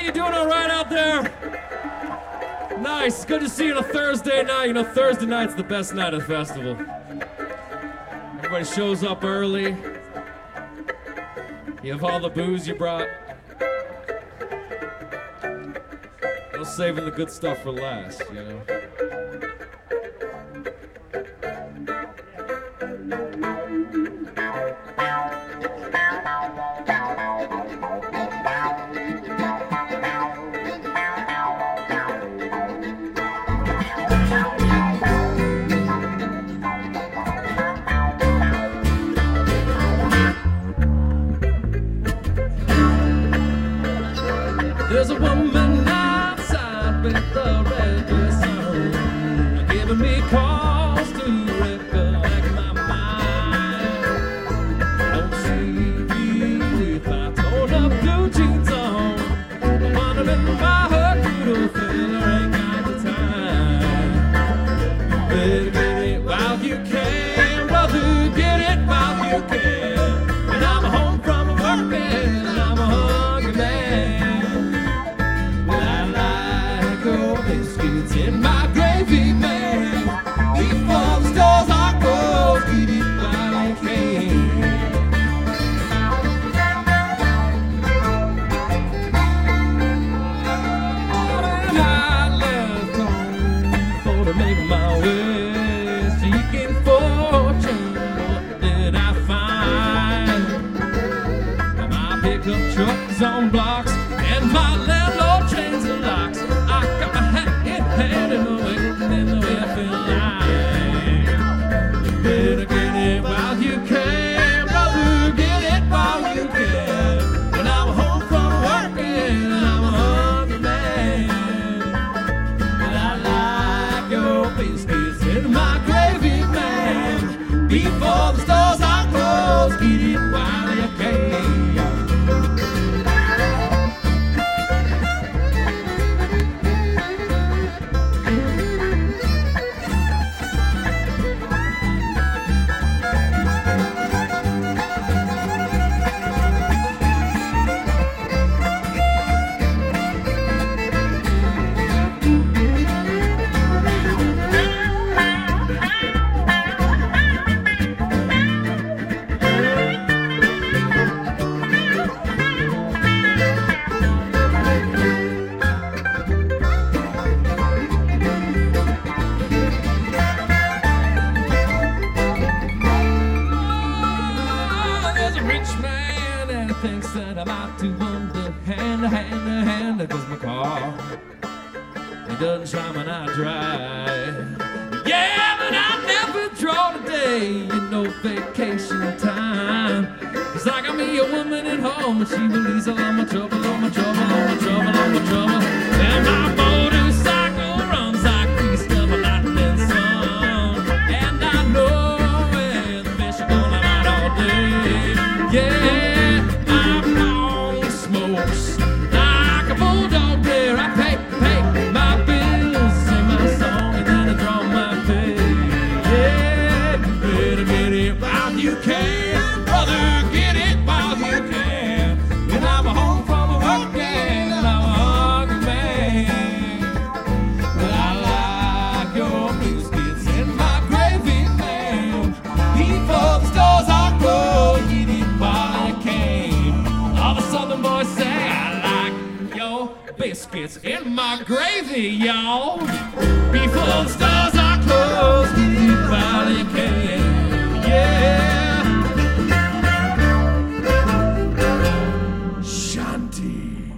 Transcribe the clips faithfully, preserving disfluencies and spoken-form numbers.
you doing all right out there? Nice. Good to see you on a Thursday night. You know, Thursday night's the best night of the festival. Everybody shows up early. You have all the booze you brought. No saving the good stuff for last, you know. There's a woman outside with a red dress on, giving me cause to recollect my mind. Don't see if I torn up blue jeans on, I'm wondering why her good fella ain't got the time. Better get it while you can, brother, get it while you can. And I'm home from work and I'm a hungry man. Biscuits in my gravy, man. Before the stores are closed, eat it while I can. When I left home for to make my way, seeking fortune, what did I find? My pickup truck's on blocks and my landlord chains and locks. I got my hat in hand and the way, and the way I feel like. You better get it while you can, brother, get it while you can. When I'm home from work and I'm a hungry man, and I like your biscuits in my gravy, man. Before the stores are closed, get it while you can. Thinks that I'm out to underhand, hand to hand, cause my car, it doesn't shine when I drive. Yeah, but I never draw today, you know, vacation time. Cause I got me a woman at home, and she believes all my trouble, all my trouble, all my trouble, all my trouble. And my motorcycle runs like east of a lightning sun. And I know where the fish are gonna out all day. Yeah. Like a bulldog there, I pay, pay my bills, sing my song, and then I draw my pay. Yeah, you better get it while you can, brother, get it while you can. When I'm home from work and I'm a hungry man, well, I like your biscuits and my gravy, man. Before the stores are closed, eat it while you can. All the southern boys say biscuits in my gravy, y'all. Before the stores are closed, get it while you can. Yeah. Shanti.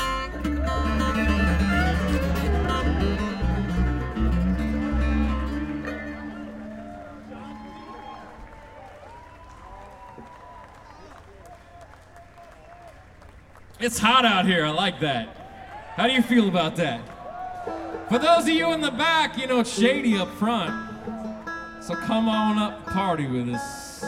It's hot out here. I like that. How do you feel about that? For those of you in the back, you know, it's shady up front. So come on up, party with us.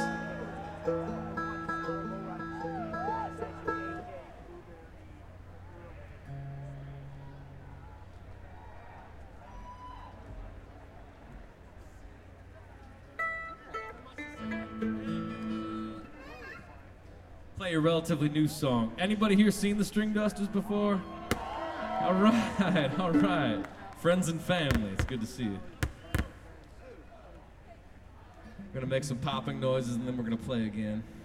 Play a relatively new song. Anybody here seen the String Dusters before? All right, all right. Friends and family, it's good to see you. We're gonna make some popping noises and then we're gonna play again.